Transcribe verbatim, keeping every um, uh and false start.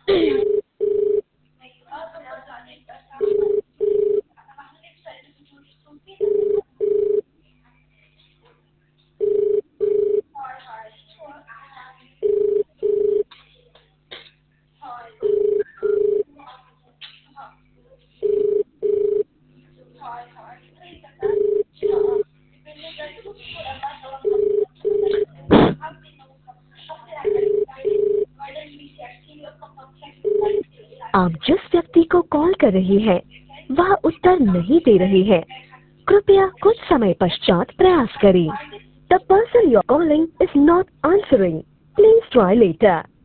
आप जिस व्यक्ति को कॉल कर रही हैं, वह उत्तर नहीं दे रही है। कृपया कुछ समय पश्चात प्रयास करें। The person you're calling is not answering. Please try later.